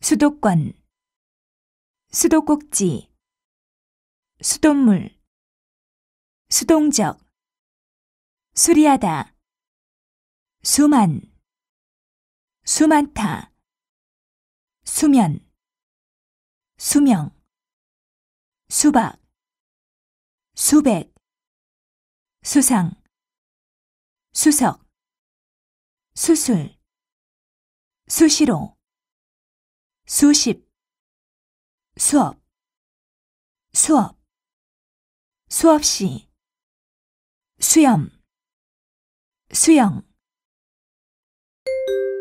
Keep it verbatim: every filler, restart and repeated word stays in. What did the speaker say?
수도권, 수도꼭지, 수돗물, 수동적, 수리하다, 수만, 수많다, 수면, 수명, 수박, 수백, 수상, 수석, 수술, 수시로, 수십, 수업, 수업, 수없이, 수염, 수영.